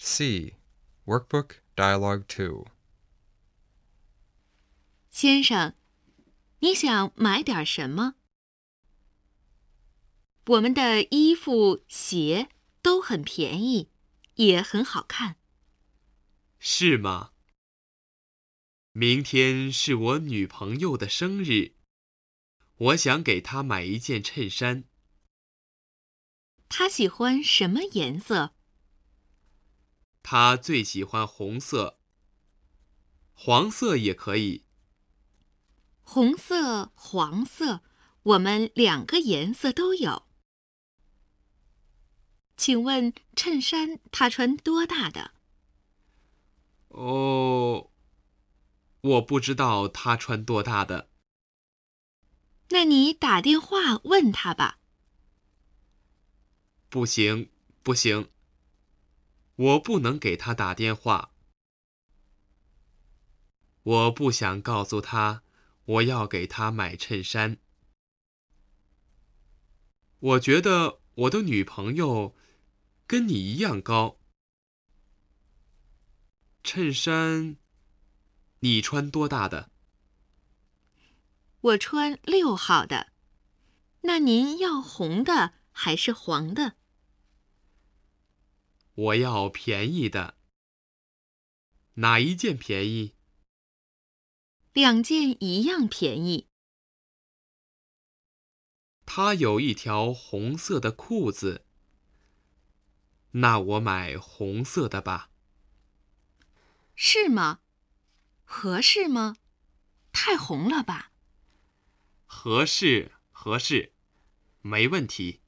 C. Workbook Dialogue 2. 先生，你想买点什么？我们的衣服、鞋都很便宜，也很好看。 是吗？明天是我女朋友的生日，我想给她买一件衬衫。 她喜欢什么颜色？ 她最喜欢红色，黄色也可以。 红色、黄色，我们2个颜色都有。请问衬衫她穿多大的？ 哦，我不知道她穿多大的。 那你打电话问她吧。 不行，不行，我不能给她打电话。我不想告诉她我要给她买衬衫。我觉得我的女朋友跟你一样高。衬衫，你穿多大的？ 我穿6号的。那您要红的还是黄的？ 我要便宜的。哪一件便宜 2件一样便宜。 她有一条红色的裤子，那我买红色的吧。 是吗？合适吗？太红了吧？ 合适，合适，没问题。